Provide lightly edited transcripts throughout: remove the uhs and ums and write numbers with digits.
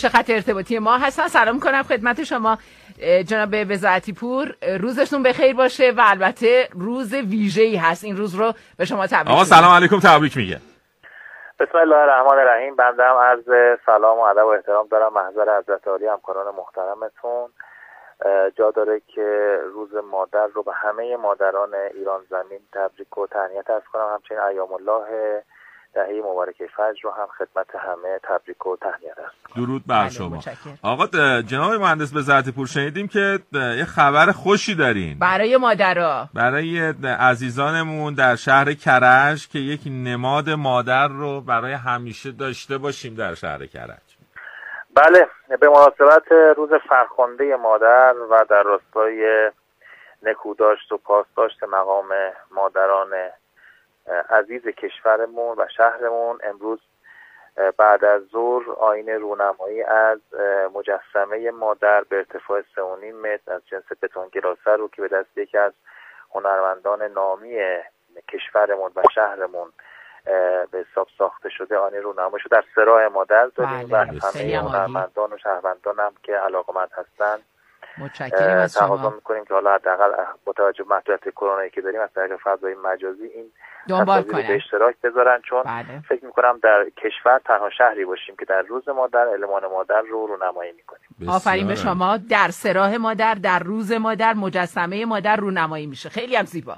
پشت خط ارتباطی ما هستن. سلام کنم خدمت شما جناب وزارتی پور، روزتون بخیر باشه و البته روز ویژه‌ای هست، این روز رو به شما تبریک میگم. آقا سلام علیکم، تبریک میگم. بسم الله الرحمن الرحیم. بنده هم عرض سلام و ادب و احترام دارم محضر حضرت عالی همکاران محترمتون. جا داره که روز مادر رو به همه مادران ایران زمین تبریک و تهنیت عرض کنم. همچنین ایام الله دهه مبارکه فجر رو هم خدمت همه تبریک و تهنیت عرض کنم. درود بر شما. آقا جناب مهندس وزارتی پور، شنیدیم که یه خبر خوشی دارین برای مادرها، برای عزیزانمون در شهر کرج که یک نماد مادر رو برای همیشه داشته باشیم در شهر کرج. بله، به مناسبت روز فرخنده مادر و در راستای نکوداشت و پاسداشت مقام مادران عزیز کشورمون و شهرمون، امروز بعد از ظهر آیین رونمایی از مجسمه مادر به ارتفاع 3.5 متر از جنس بتون گلاسه رو که به دست یکی از هنرمندان نامی کشورمون و شهرمون به حساب ساخته شده آیین رونمایی شده در سراح مادر داریم و همه هنرمندان و شهروندان هم که علاقمند هستن متشکرم از شما. تقاضا می‌کنیم که حالا حداقل با توجه به محدودیت کرونایی که داریم از طریق فضای مجازی این دنبال کنن، به اشتراک بذارن، چون فکر می‌کنم در کشور تنها شهری باشیم که در روز مادر المان مادر رو رونمایی می‌کنیم. آفرین به شما. در سراح مادر، در روز مادر مجسمه مادر رونمایی میشه. خیلی هم زیبا.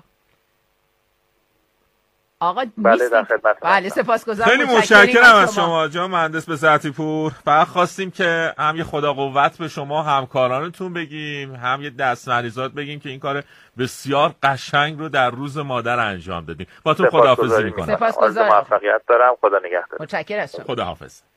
آقا بله در خدمت. بله سپاسگزارم. خیلی متشکرم از شما جناب مهندس وزارتی پور. فقط خواستیم که هم یه خدا قوت به شما همکارانتون بگیم، هم یه دستمریزات بگیم که این کار بسیار قشنگ رو در روز مادر انجام دادیم. باتون خداحافظی میکنم. سپاسگزارم. موفقیت دارم. خدا نگهدار. متشکرم از شما. خداحافظ.